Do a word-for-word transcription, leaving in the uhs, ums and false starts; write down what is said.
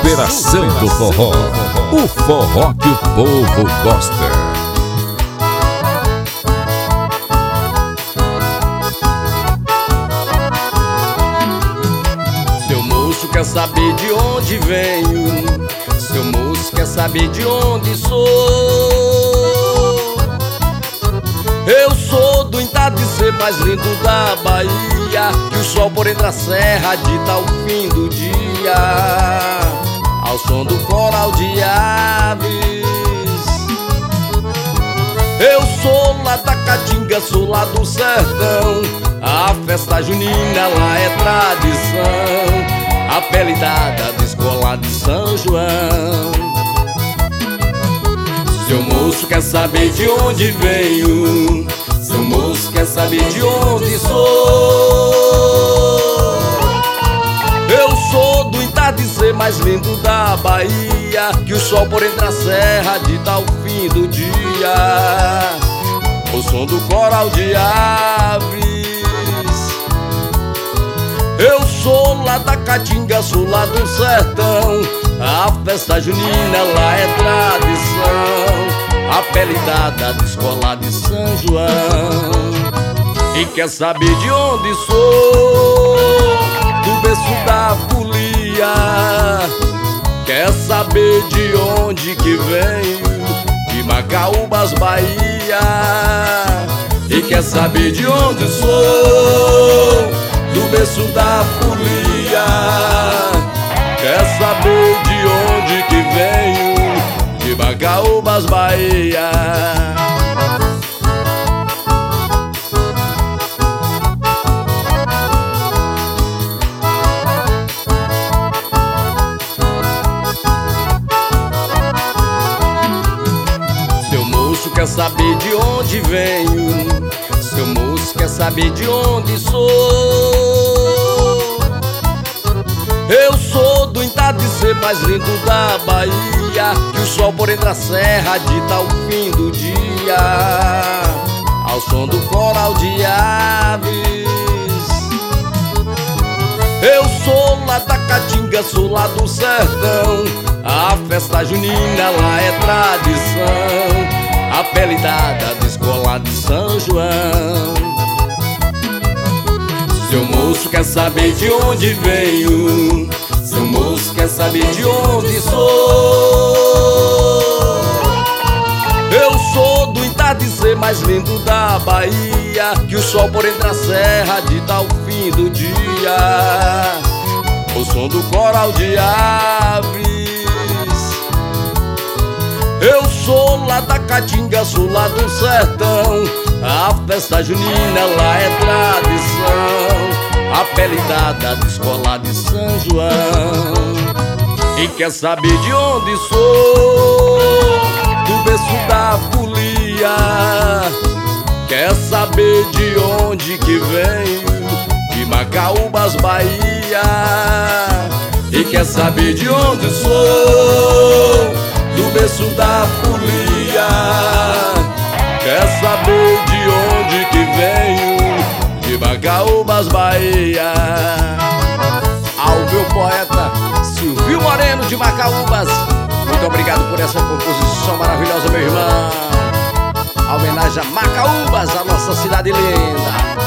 superação do forró. O forró que o povo gosta. Seu moço quer saber de onde venho, seu moço quer saber de onde sou. Eu sou do entardecer mais lindo da Bahia, que o sol por entre a serra dita o fim do dia, ao som do coral de aves. Eu sou lá da Caatinga, sou lá do sertão, a festa junina lá é tradição, a pele dada da escola de São João. Seu moço quer saber de onde venho, seu moço quer saber de onde sou. Eu sou do entardecer mais lindo da Bahia, que o sol por entre a serra dita o fim do dia, o som do coral de aves. Eu sou lá da Caatinga, sou lá do sertão, a festa junina lá é tradição, a pele dada da escola de São João. E quer saber de onde sou, do berço da folia, quer saber de onde que venho, de Macaúbas, Bahia. E quer saber de onde sou, do berço da folia, quer saber de onde que venho, de Macaúbas, Bahia. Seu moço quer saber de onde venho, seu moço quer saber de onde sou. Eu sou do entardecer mais lindo da Bahia, que o sol por entre a serra dita o fim do dia, ao som do coral de aves. Eu sou lá da Caatinga, sou lá do sertão, a festa junina lá é tradição, a pele dada da escola de São João. Seu moço quer saber de onde venho, seu moço quer saber de onde sou. Eu sou do entardecer mais lindo da Bahia, que o sol por entre a serra dita o fim do dia, o som do coral de aves. Eu sou lá da Caatinga, sou lá do sertão, a festa junina lá é tradição, a pele dada da escola de São João. E quer saber de onde sou, do berço da folia, quer saber de onde que venho, de Macaúbas, Bahia. E quer saber de onde sou, do berço da folia, quer saber de onde que venho, de Macaúbas, Bahia. Ao meu poeta Silvio Moreno de Macaúbas, muito obrigado por essa composição maravilhosa, meu irmão. A homenagem a Macaúbas, a nossa cidade linda.